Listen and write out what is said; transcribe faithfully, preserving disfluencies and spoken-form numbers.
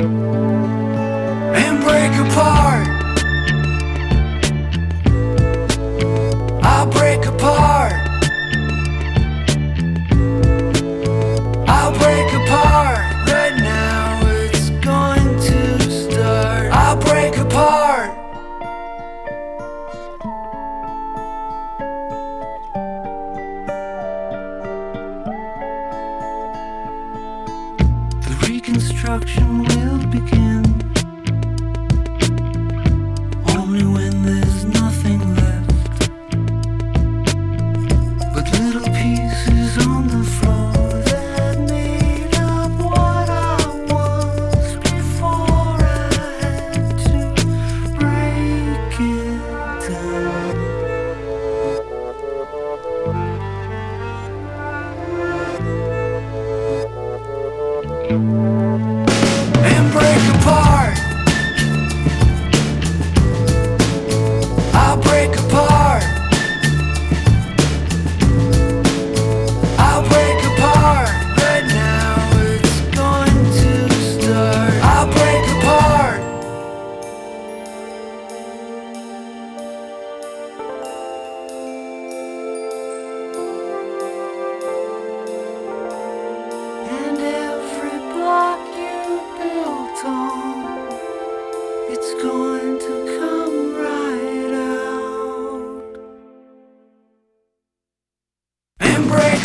and break apart. I'll break apart. I'll break apart. Right now it's going to start. I'll break apart. The reconstruction will begin only when there's nothing left but little pieces on the floor that made up what I was before I had to break it down and break apart. I'll break apart. I'll break apart. Right now it's going to start. I'll break apart. And every block you built on, it's going to come right out and break